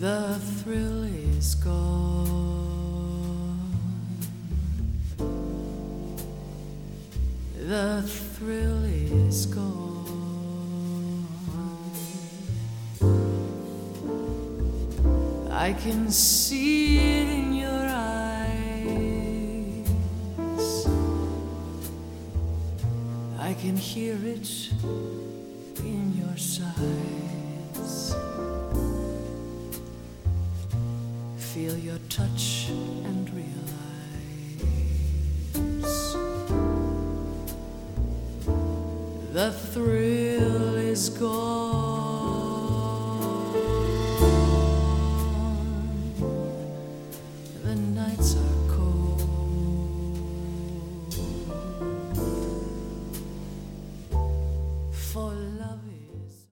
The thrill is gone. The thrill is gone. I can see it in your eyes. I can hear it in your sighs. Feel your touch